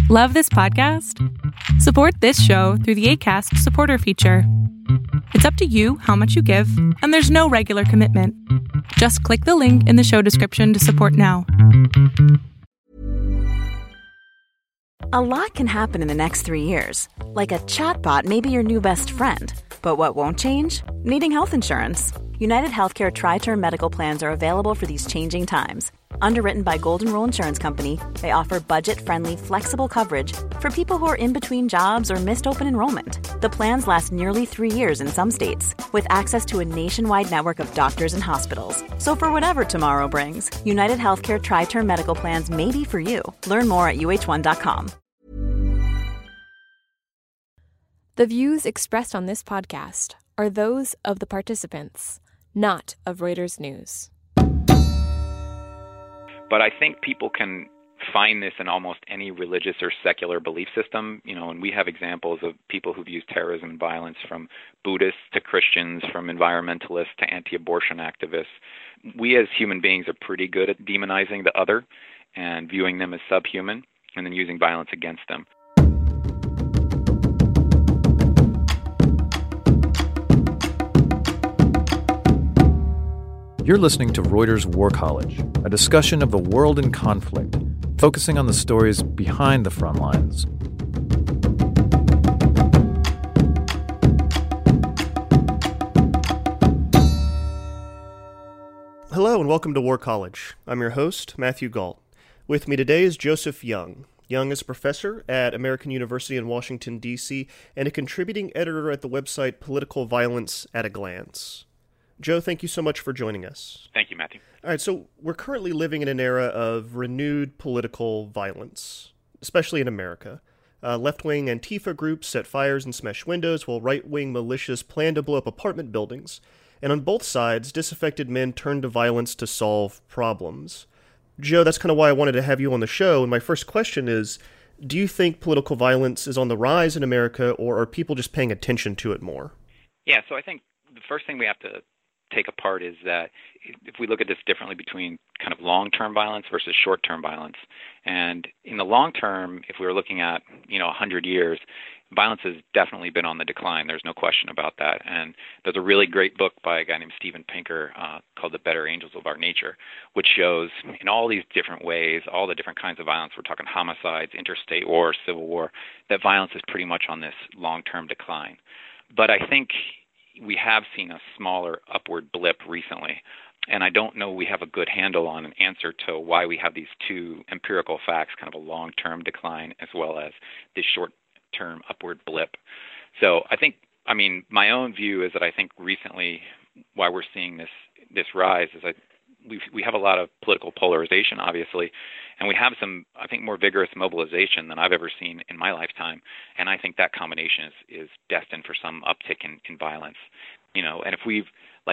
Love this podcast? Support this show through the Acast supporter feature. It's up to you how much you give, and there's no regular commitment. Just click the link in the show description to support now. A lot can happen in the next 3 years. Like a chatbot may be your new best friend. But what won't change? Needing health insurance. United Healthcare Tri-Term Medical Plans are available for these changing times. Underwritten by Golden Rule Insurance Company, they offer budget-friendly, flexible coverage for people who are in between jobs or missed open enrollment. The plans last nearly 3 years in some states, with access to a nationwide network of doctors and hospitals. So for whatever tomorrow brings, United Healthcare Tri-Term Medical Plans may be for you. Learn more at uh1.com. The views expressed on this podcast are those of the participants, not of Reuters News. But I think people can find this in almost any religious or secular belief system, and we have examples of people who've used terrorism and violence, from Buddhists to Christians, from environmentalists to anti-abortion activists. We as human beings are pretty good at demonizing the other and viewing them as subhuman and then using violence against them. You're listening to Reuters War College, a discussion of the world in conflict, focusing on the stories behind the front lines. Hello and welcome to War College. I'm your host, Matthew Galt. With me today is Joseph Young. Young is a professor at American University in Washington, D.C., and a contributing editor at the website Political Violence at a Glance. Joe, thank you so much for joining us. Thank you, Matthew. All right, so we're currently living in an era of renewed political violence, especially in America. Left-wing Antifa groups set fires and smash windows, while right-wing militias plan to blow up apartment buildings. And on both sides, disaffected men turn to violence to solve problems. Joe, that's kind of why I wanted to have you on the show. And my first question is, do you think political violence is on the rise in America, or are people just paying attention to it more? Yeah, so I think the first thing we have to take apart is that if we look at this differently between kind of long-term violence versus short-term violence. And in the long term, if we were looking at, 100 years, violence has definitely been on the decline. There's no question about that. And there's a really great book by a guy named Steven Pinker called The Better Angels of Our Nature, which shows in all these different ways, all the different kinds of violence, we're talking homicides, interstate war, civil war, that violence is pretty much on this long-term decline. But I think we have seen a smaller upward blip recently, and I don't know we have a good handle on an answer to why we have these two empirical facts, kind of a long-term decline as well as this short-term upward blip. So my own view is that I think recently why we're seeing this rise is that we have a lot of political polarization, obviously, and we have some, I think, more vigorous mobilization than I've ever seen in my lifetime. And I think that combination is destined for some uptick in violence. And if we've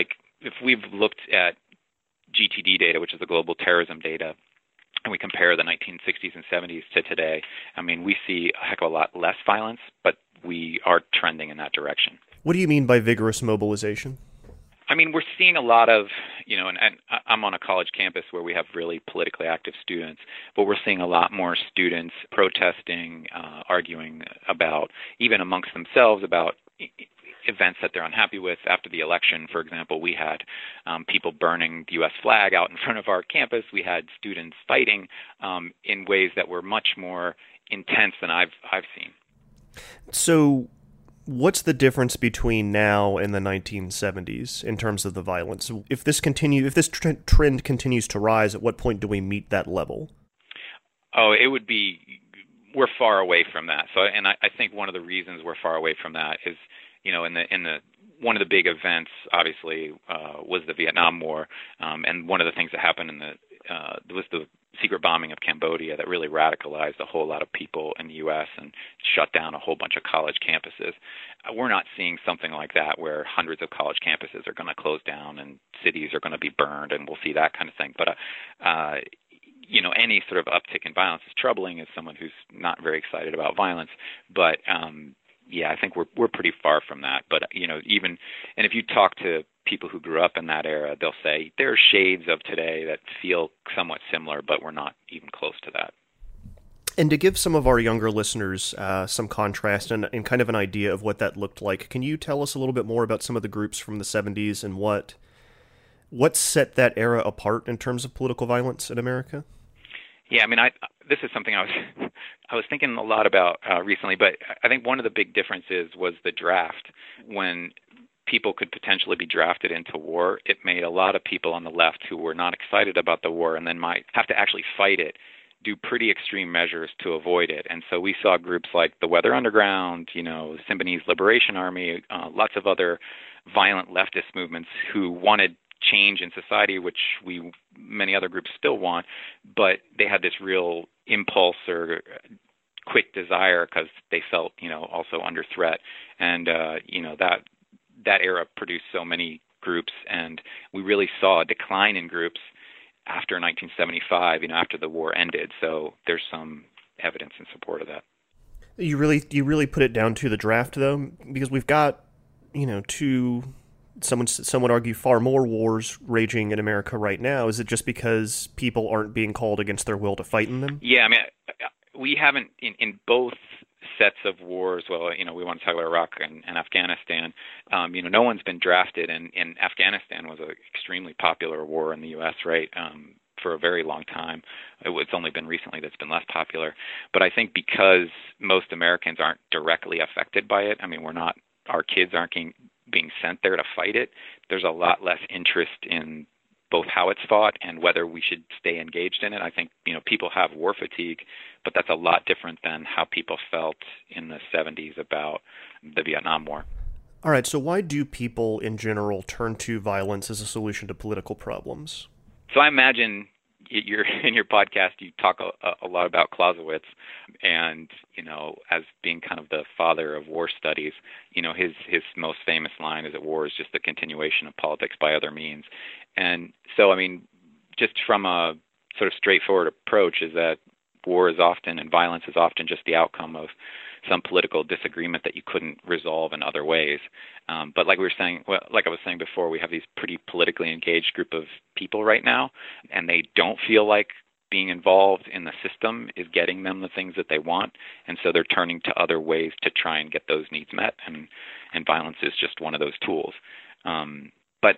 looked at GTD data, which is the global terrorism data, and we compare the 1960s and 70s to today, we see a heck of a lot less violence, but we are trending in that direction. What do you mean by vigorous mobilization? We're seeing a lot of, and I'm on a college campus where we have really politically active students, but we're seeing a lot more students protesting, arguing about, even amongst themselves, about events that they're unhappy with. After the election, for example, we had people burning the U.S. flag out in front of our campus. We had students fighting in ways that were much more intense than I've seen. So what's the difference between now and the 1970s in terms of the violence? If this trend continues to rise, at what point do we meet that level? We're far away from that. So, and I think one of the reasons we're far away from that is, one of the big events, obviously, was the Vietnam War, and one of the things that happened was the secret bombing of Cambodia that really radicalized a whole lot of people in the U.S. and shut down a whole bunch of college campuses. We're not seeing something like that where hundreds of college campuses are going to close down and cities are going to be burned, and we'll see that kind of thing. But any sort of uptick in violence is troubling as someone who's not very excited about violence. But I think we're pretty far from that. But if you talk to people who grew up in that era, they'll say there are shades of today that feel somewhat similar, but we're not even close to that. And to give some of our younger listeners some contrast and kind of an idea of what that looked like, can you tell us a little bit more about some of the groups from the 70s and what set that era apart in terms of political violence in America? Yeah, I mean, this is something I was thinking a lot about recently, but I think one of the big differences was the draft. When people could potentially be drafted into war, it made a lot of people on the left who were not excited about the war and then might have to actually fight it do pretty extreme measures to avoid it. And so we saw groups like the Weather Underground, Symbionese Liberation Army, lots of other violent leftist movements who wanted change in society, which many other groups still want, but they had this real impulse or quick desire because they felt, also under threat. And, that era produced so many groups, and we really saw a decline in groups after 1975, after the war ended. So there's some evidence in support of that. You really put it down to the draft, though, because we've got, some would argue far more wars raging in America right now. Is it just because people aren't being called against their will to fight in them? Yeah, I mean, we haven't, in both sets of wars, well, we want to talk about Iraq and Afghanistan, no one's been drafted, and Afghanistan was an extremely popular war in the U.S., right, for a very long time. It's only been recently that's been less popular. But I think because most Americans aren't directly affected by it, I mean, our kids aren't being sent there to fight it, there's a lot less interest in both how it's fought and whether we should stay engaged in it. I think, people have war fatigue, but that's a lot different than how people felt in the 70s about the Vietnam War. All right, so why do people in general turn to violence as a solution to political problems? So I imagine in your podcast, you talk a lot about Clausewitz, and as being kind of the father of war studies, his most famous line is that war is just the continuation of politics by other means. And so, I mean, just from a sort of straightforward approach, is that war is often and violence is often just the outcome of some political disagreement that you couldn't resolve in other ways. But like I was saying before, we have these pretty politically engaged group of people right now, and they don't feel like being involved in the system is getting them the things that they want, and so they're turning to other ways to try and get those needs met, and violence is just one of those tools. But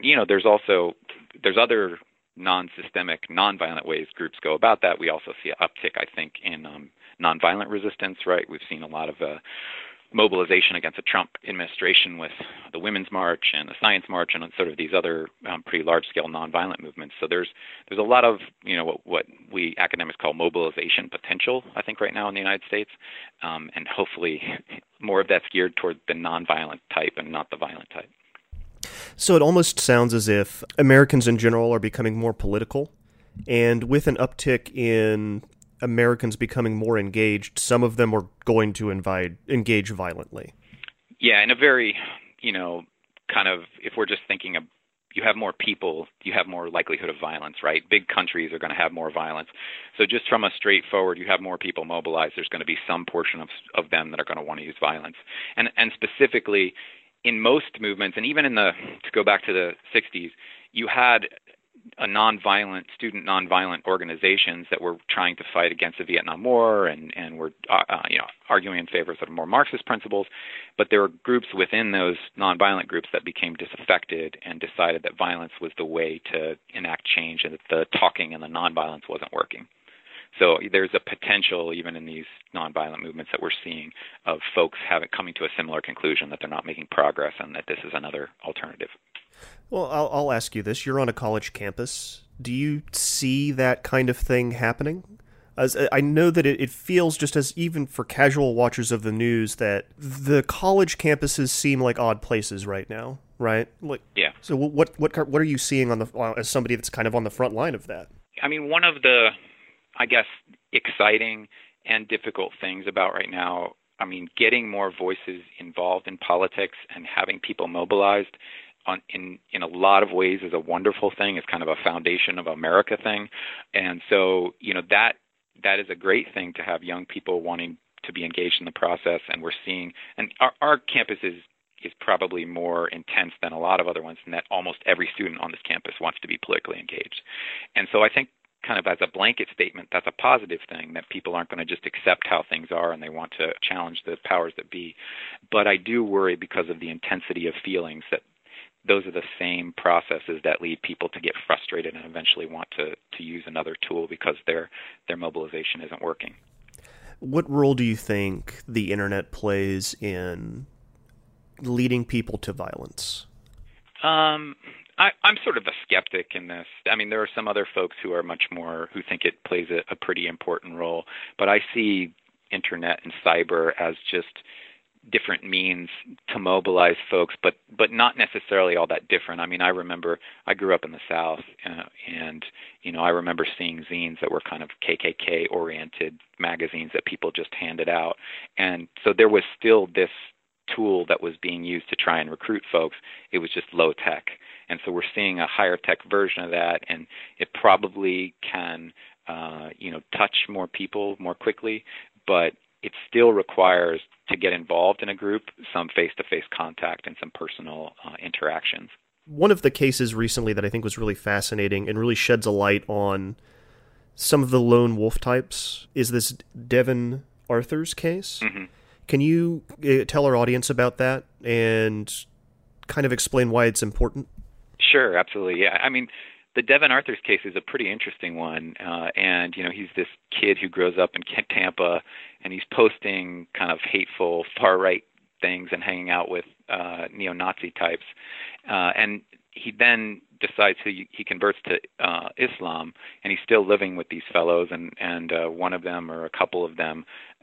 there's other non-systemic, non-violent ways groups go about that. We also see an uptick, I think, in nonviolent resistance, right? We've seen a lot of mobilization against the Trump administration with the Women's March and the Science March and sort of these other pretty large-scale nonviolent movements. So there's a lot of, what we academics call mobilization potential, I think, right now in the United States, and hopefully more of that's geared toward the nonviolent type and not the violent type. So it almost sounds as if Americans in general are becoming more political, and with an uptick in Americans becoming more engaged, some of them are going to engage violently. Yeah, in a very, kind of, if we're just thinking of, you have more people, you have more likelihood of violence, right? Big countries are going to have more violence. So just from a straightforward, you have more people mobilized, there's going to be some portion of them that are going to want to use violence. And specifically, in most movements, and even to go back to the 60s, you had student nonviolent organizations that were trying to fight against the Vietnam War and were arguing in favor of sort of more Marxist principles. But there were groups within those nonviolent groups that became disaffected and decided that violence was the way to enact change and that the talking and the nonviolence wasn't working. So there's a potential, even in these nonviolent movements that we're seeing, of folks coming to a similar conclusion that they're not making progress and that this is another alternative. Well, I'll ask you this. You're on a college campus. Do you see that kind of thing happening? As I know that it feels, just as even for casual watchers of the news, that the college campuses seem like odd places right now, right? Yeah. So what are you seeing as somebody that's kind of on the front line of that? I mean, one of the, I guess, exciting and difficult things about right now, I mean, getting more voices involved in politics and having people mobilized in a lot of ways is a wonderful thing. It's kind of a foundation of America thing. And so, that is a great thing to have young people wanting to be engaged in the process. And we're seeing, and our campus is probably more intense than a lot of other ones in that almost every student on this campus wants to be politically engaged. And so I think kind of as a blanket statement, that's a positive thing, that people aren't going to just accept how things are and they want to challenge the powers that be. But I do worry because of the intensity of feelings that those are the same processes that lead people to get frustrated and eventually want to use another tool because their mobilization isn't working. What role do you think the internet plays in leading people to violence? I'm sort of a skeptic in this. I mean, there are some other folks who are much more, who think it plays a pretty important role, but I see internet and cyber as just different means to mobilize folks, but not necessarily all that different. I mean, I remember I grew up in the South, and I remember seeing zines that were kind of KKK-oriented magazines that people just handed out, and so there was still this tool that was being used to try and recruit folks. It was just low tech, and so we're seeing a higher tech version of that, and it probably can, touch more people more quickly, but it still requires, to get involved in a group, some face-to-face contact and some personal interactions. One of the cases recently that I think was really fascinating and really sheds a light on some of the lone wolf types is this Devin Arthurs case. Mm-hmm. Can you tell our audience about that and kind of explain why it's important? Sure, absolutely. Yeah, I mean, the Devin Arthurs case is a pretty interesting one, and he's this kid who grows up in Tampa, and he's posting kind of hateful far-right things and hanging out with neo-Nazi types, and he then decides he converts to Islam, and he's still living with these fellows, and one of them or a couple of them,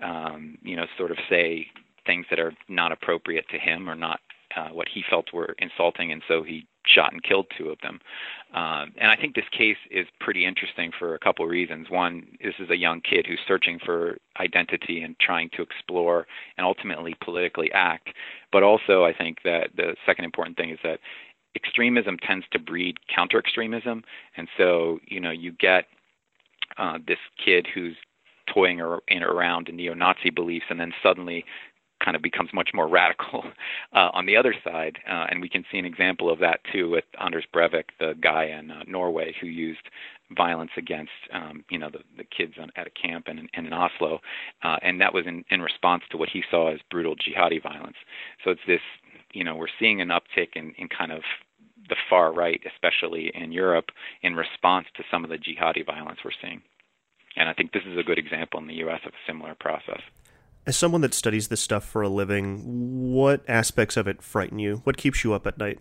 sort of say things that are not appropriate to him or not what he felt were insulting, and so he shot and killed two of them. And I think this case is pretty interesting for a couple of reasons. One, this is a young kid who's searching for identity and trying to explore and ultimately politically act. But also I think that the second important thing is that extremism tends to breed counter-extremism. And so, you get this kid who's toying around in neo-Nazi beliefs and then suddenly kind of becomes much more radical on the other side. And we can see an example of that, too, with Anders Breivik, the guy in Norway who used violence against, the kids at a camp in Oslo. And that was in response to what he saw as brutal jihadi violence. So it's this, we're seeing an uptick in kind of the far right, especially in Europe, in response to some of the jihadi violence we're seeing. And I think this is a good example in the U.S. of a similar process. As someone that studies this stuff for a living, what aspects of it frighten you? What keeps you up at night?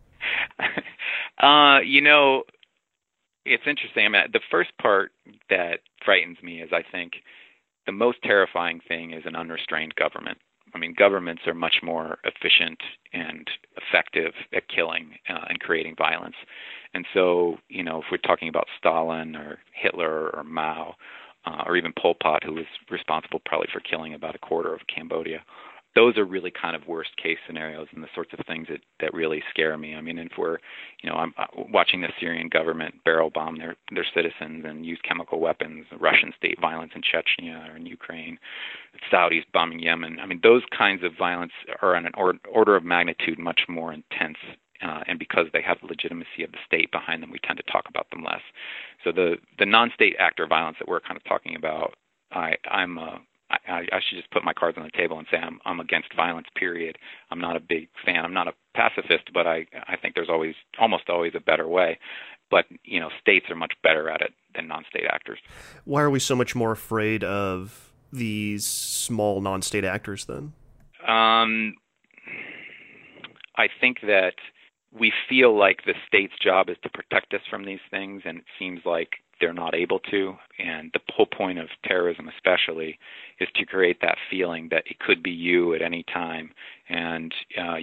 It's interesting. I mean, the first part that frightens me is I think the most terrifying thing is an unrestrained government. I mean, governments are much more efficient and effective at killing and creating violence. And so, if we're talking about Stalin or Hitler or Mao, or even Pol Pot, who was responsible probably for killing about a quarter of Cambodia, those are really kind of worst case scenarios and the sorts of things that really scare me. I mean, if we're, I'm watching the Syrian government barrel bomb their citizens and use chemical weapons, Russian state violence in Chechnya or in Ukraine, Saudis bombing Yemen. I mean, those kinds of violence are on an order of magnitude much more intense. And because they have the legitimacy of the state behind them, we tend to talk about them less. So the non-state actor violence that we're kind of talking about, I should just put my cards on the table and say I'm against violence, period. I'm not a big fan. I'm not a pacifist, but I think there's almost always a better way. But, states are much better at it than non-state actors. Why are we so much more afraid of these small non-state actors then? I think that we feel like the state's job is to protect us from these things, and it seems like they're not able to. And the whole point of terrorism especially is to create that feeling that it could be you at any time. And,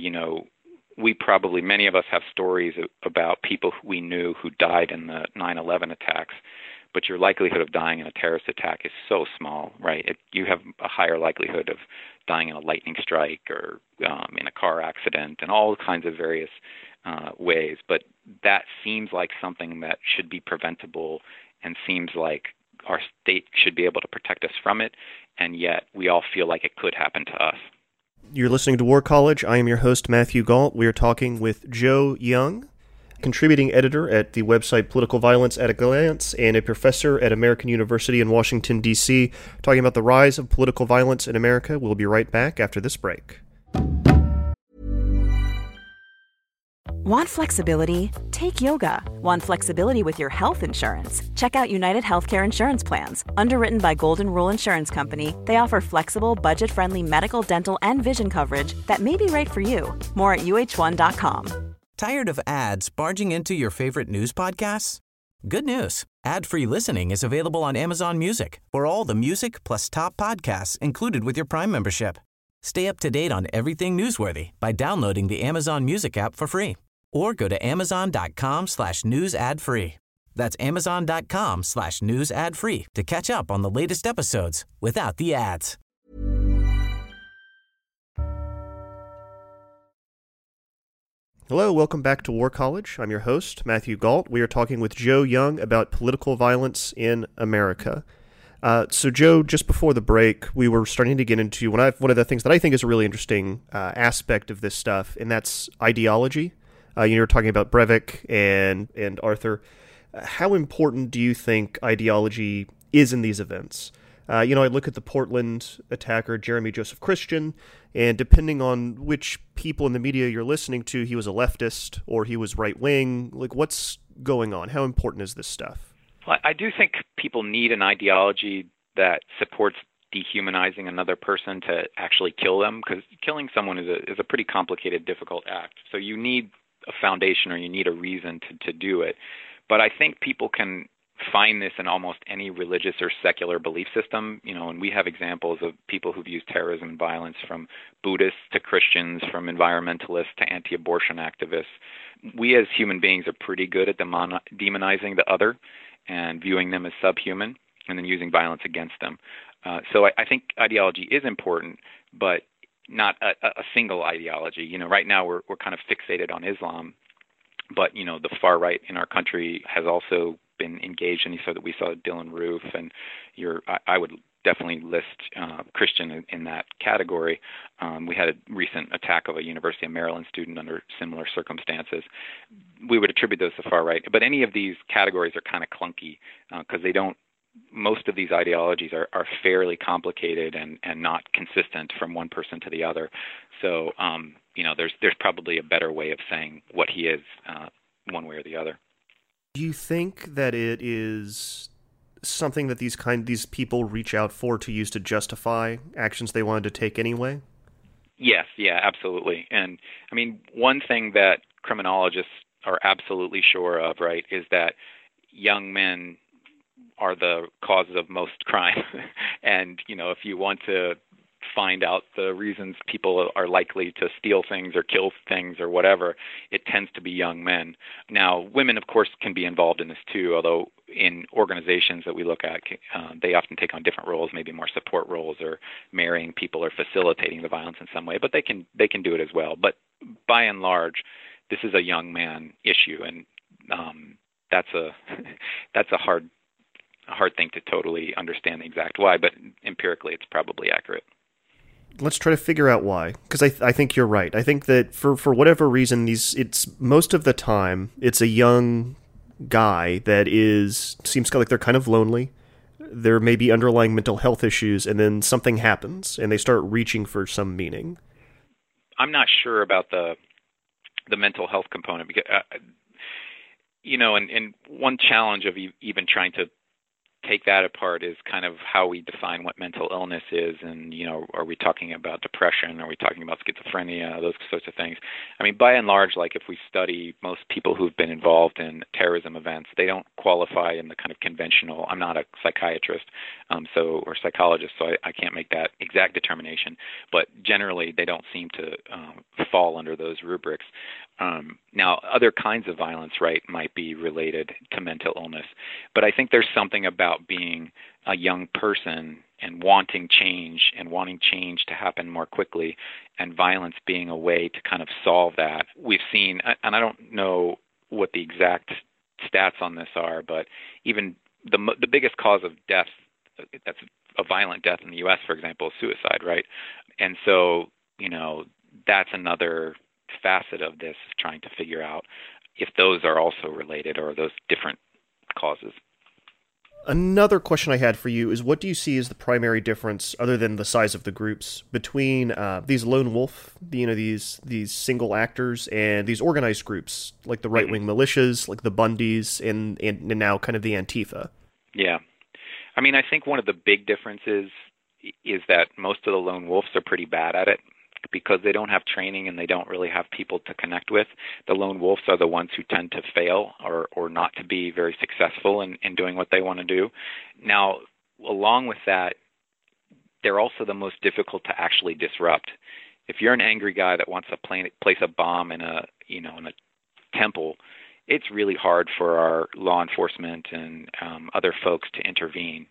many of us have stories about people who we knew who died in the 9/11 attacks, but your likelihood of dying in a terrorist attack is so small, right? You have a higher likelihood of dying in a lightning strike or in a car accident and all kinds of various ways. But that seems like something that should be preventable and seems like our state should be able to protect us from it, and yet we all feel like it could happen to us. You're listening to War College. I am your host, Matthew Gault. We are talking with Joe Young. contributing editor at the website Political Violence at a Glance, and a professor at American University in Washington, D.C., talking about the rise of political violence in America. We'll be right back after this break. Want flexibility? Take yoga. Want flexibility with your health insurance? Check out United Healthcare Insurance Plans. Underwritten by Golden Rule Insurance Company, they offer flexible, budget-friendly medical, dental, and vision coverage that may be right for you. More at UH1.com. Tired of ads barging into your favorite news podcasts? Good news. Ad-free listening is available on Amazon Music for all the music plus top podcasts included with your Prime membership. Stay up to date on everything newsworthy by downloading the Amazon Music app for free. Or go to amazon.com/news ad free. That's amazon.com/news ad free to catch up on the latest episodes without the ads. Hello, welcome back to War College. I'm your host, Matthew Gault. We are talking with Joe Young about political violence in America. So, Joe, just before the break, we were starting to get into one of the things that I think is a really interesting aspect of this stuff, and that's ideology. You were talking about Breivik and Arthur. How important do you think ideology is in these events? I look at the Portland attacker, Jeremy Joseph Christian, and depending on which people in the media you're listening to, he was a leftist or he was right-wing. Like, what's going on? How important is this stuff? Well, I do think people need an ideology that supports dehumanizing another person to actually kill them, because killing someone is a pretty complicated, difficult act. So you need a foundation, or you need a reason to do it. But I think people can find this in almost any religious or secular belief system, and we have examples of people who've used terrorism and violence, from Buddhists to Christians, from environmentalists to anti-abortion activists. We as human beings are pretty good at demonizing the other and viewing them as subhuman, and then using violence against them. So I think ideology is important, but not a single ideology. Right now we're kind of fixated on Islam, but the far right in our country has also been engaged, and we saw Dylan Roof, and I would definitely list Christian in that category. We had a recent attack of a University of Maryland student under similar circumstances. We would attribute those to far right, but any of these categories are kind of clunky because they don't. Most of these ideologies are fairly complicated and not consistent from one person to the other. So, there's probably a better way of saying what he is one way or the other. Do you think that it is something that these people reach out for to use to justify actions they wanted to take anyway? Yes, yeah, absolutely. And I mean, one thing that criminologists are absolutely sure of, right, is that young men are the causes of most crime. And, if you want to find out the reasons people are likely to steal things or kill things or whatever, it tends to be young men. Now, women, of course, can be involved in this too, although in organizations that we look at, they often take on different roles, maybe more support roles or marrying people or facilitating the violence in some way, but they can do it as well. But by and large, this is a young man issue, and that's a hard thing to totally understand the exact why, but empirically it's probably accurate. Let's try to figure out why, because I think you're right. I think that for whatever reason, it's most of the time it's a young guy that seems like they're kind of lonely. There may be underlying mental health issues, and then something happens, and they start reaching for some meaning. I'm not sure about the mental health component, because and one challenge of even trying to take that apart is kind of how we define what mental illness is. And, are we talking about depression? Are we talking about schizophrenia? Those sorts of things. I mean, by and large, like if we study most people who've been involved in terrorism events, they don't qualify in the kind of conventional, I'm not a psychiatrist or psychologist, so I can't make that exact determination. But generally, they don't seem to fall under those rubrics. Now, other kinds of violence, right, might be related to mental illness. But I think there's something about being a young person and wanting change to happen more quickly, and violence being a way to kind of solve that. We've seen, and I don't know what the exact stats on this are, but even the biggest cause of death, that's a violent death in the U.S., for example, is suicide, right? And so, that's another facet of this, trying to figure out if those are also related or those different causes. Another question I had for you is, what do you see as the primary difference, other than the size of the groups, between these lone wolf, these single actors, and these organized groups, like the right-wing militias, like the Bundys, and now kind of the Antifa? Yeah. I mean, I think one of the big differences is that most of the lone wolves are pretty bad at it because they don't have training and they don't really have people to connect with. The lone wolves are the ones who tend to fail or not to be very successful in doing what they want to do. Now, along with that, they're also the most difficult to actually disrupt. If you're an angry guy that wants to place a bomb in a temple, it's really hard for our law enforcement and other folks to intervene.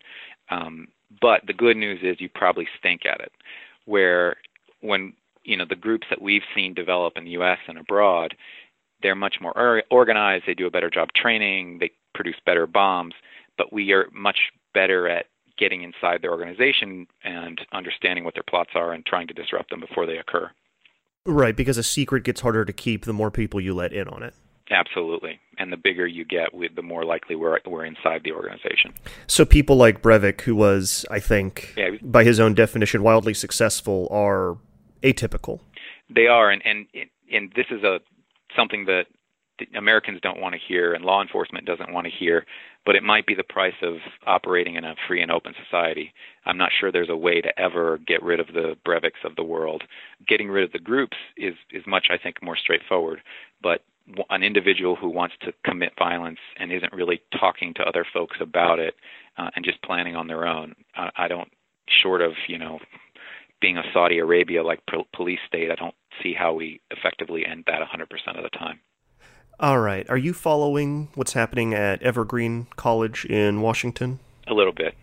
But the good news is you probably stink at it. Where when the groups that we've seen develop in the U.S. and abroad, they're much more organized. They do a better job training. They produce better bombs. But we are much better at getting inside their organization and understanding what their plots are and trying to disrupt them before they occur. Right, because a secret gets harder to keep the more people you let in on it. Absolutely. And the bigger you get, the more likely we're inside the organization. So people like Breivik, who was, I think, by his own definition, wildly successful, are atypical. They are, and this is something that Americans don't want to hear and law enforcement doesn't want to hear, but it might be the price of operating in a free and open society. I'm not sure there's a way to ever get rid of the Breiviks of the world. Getting rid of the groups is much, I think, more straightforward, but an individual who wants to commit violence and isn't really talking to other folks about it and just planning on their own, I don't, short of, being a Saudi Arabia-like police state, I don't see how we effectively end that 100% of the time. All right. Are you following what's happening at Evergreen College in Washington? A little bit.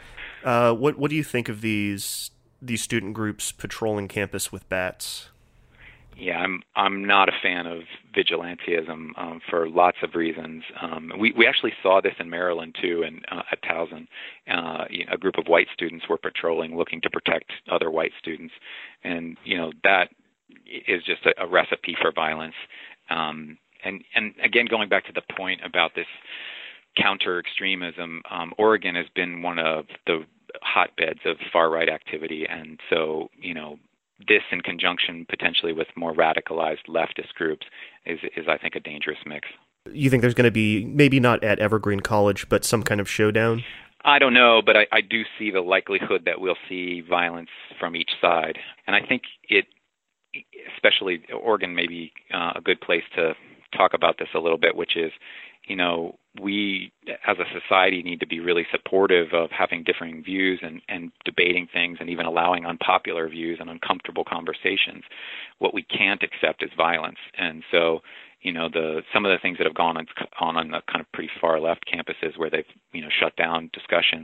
What do you think of these student groups patrolling campus with bats? Yeah, I'm not a fan of vigilantism for lots of reasons. We actually saw this in Maryland too, and at Towson, a group of white students were patrolling, looking to protect other white students, and that is just a recipe for violence. And again, going back to the point about this counter-extremism, Oregon has been one of the hotbeds of far-right activity, and so this in conjunction potentially with more radicalized leftist groups is I think, a dangerous mix. You think there's going to be, maybe not at Evergreen College, but some kind of showdown? I don't know, but I do see the likelihood that we'll see violence from each side. And I think especially Oregon may be a good place to talk about this a little bit, which is, we as a society need to be really supportive of having differing views and debating things and even allowing unpopular views and uncomfortable conversations. What we can't accept is violence. And so, some of the things that have gone on the kind of pretty far left campuses where they've, shut down discussions,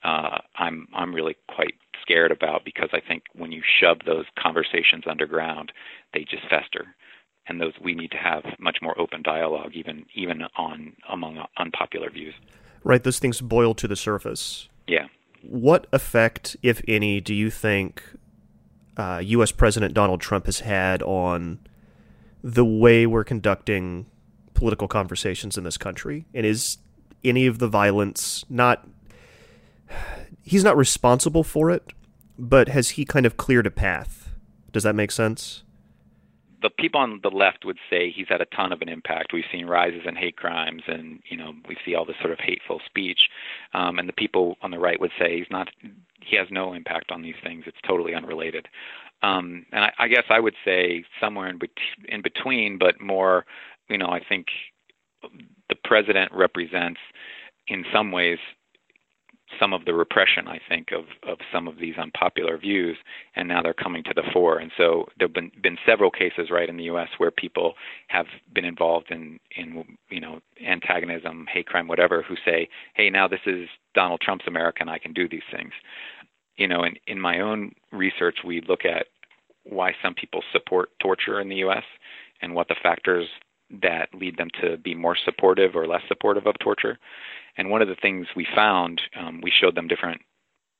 I'm really quite scared about, because I think when you shove those conversations underground, they just fester. And we need to have much more open dialogue, even among unpopular views. Right, those things boil to the surface. Yeah. What effect, if any, do you think U.S. President Donald Trump has had on the way we're conducting political conversations in this country? And is any of the violence he's not responsible for it, but has he kind of cleared a path? Does that make sense? The people on the left would say he's had a ton of an impact. We've seen rises in hate crimes, and we see all this sort of hateful speech. And the people on the right would say he has no impact on these things. It's totally unrelated. And I guess I would say somewhere in between, but more, I think the president represents in some ways some of the repression, I think, of some of these unpopular views, and now they're coming to the fore. And so there have been several cases, right, in the U.S. where people have been involved in antagonism, hate crime, whatever, who say, hey, now this is Donald Trump's America and I can do these things. In my own research, we look at why some people support torture in the U.S. and what the factors that lead them to be more supportive or less supportive of torture. And one of the things we found, we showed them different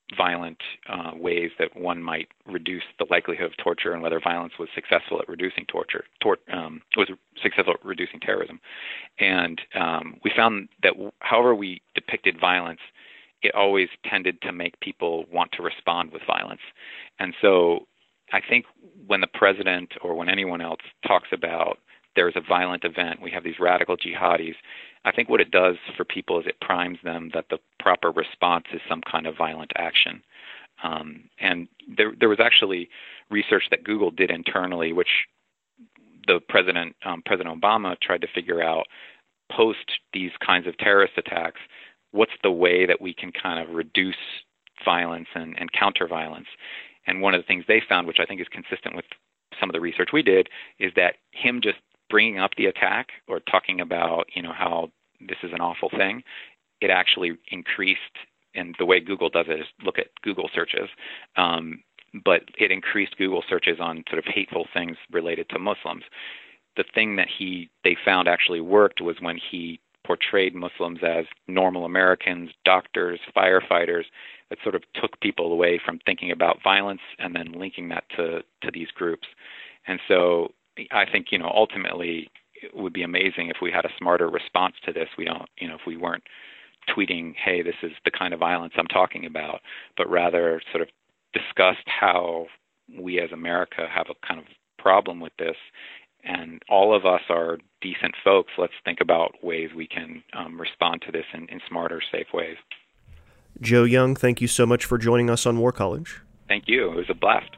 violent ways that one might reduce the likelihood of torture and whether violence was successful at reducing was successful at reducing terrorism. And we found that however we depicted violence, it always tended to make people want to respond with violence. And so I think when the president or when anyone else talks about there's a violent event, we have these radical jihadis, I think what it does for people is it primes them that the proper response is some kind of violent action. And there was actually research that Google did internally, which the President Obama tried to figure out post these kinds of terrorist attacks, what's the way that we can kind of reduce violence and counter violence. And one of the things they found, which I think is consistent with some of the research we did, is that him just bringing up the attack or talking about, how this is an awful thing, it actually increased, and the way Google does it is look at Google searches, but it increased Google searches on sort of hateful things related to Muslims. The thing that they found actually worked was when he portrayed Muslims as normal Americans, doctors, firefighters, that sort of took people away from thinking about violence and then linking that to these groups. And so I think, ultimately it would be amazing if we had a smarter response to this. We don't, if we weren't tweeting, hey, this is the kind of violence I'm talking about, but rather sort of discussed how we as America have a kind of problem with this. And all of us are decent folks. Let's think about ways we can respond to this in smarter, safe ways. Joe Young, thank you so much for joining us on War College. Thank you. It was a blast.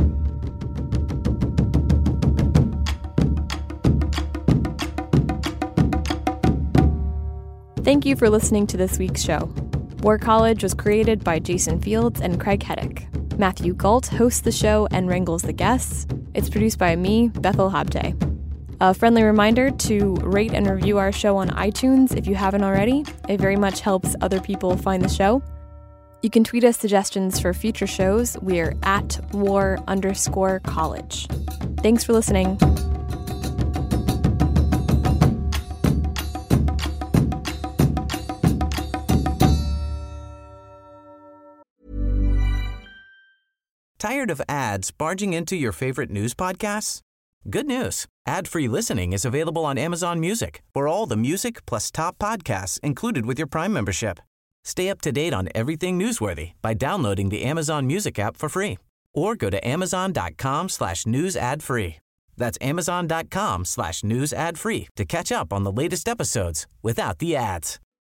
Thank you for listening to this week's show. War College was created by Jason Fields and Craig Heddick. Matthew Galt hosts the show and wrangles the guests. It's produced by me, Bethel Habte. A friendly reminder to rate and review our show on iTunes if you haven't already. It very much helps other people find the show. You can tweet us suggestions for future shows. We're at war_college. Thanks for listening. Tired of ads barging into your favorite news podcasts? Good news. Ad-free listening is available on Amazon Music for all the music plus top podcasts included with your Prime membership. Stay up to date on everything newsworthy by downloading the Amazon Music app for free or go to amazon.com/news ad free. That's amazon.com/news ad free to catch up on the latest episodes without the ads.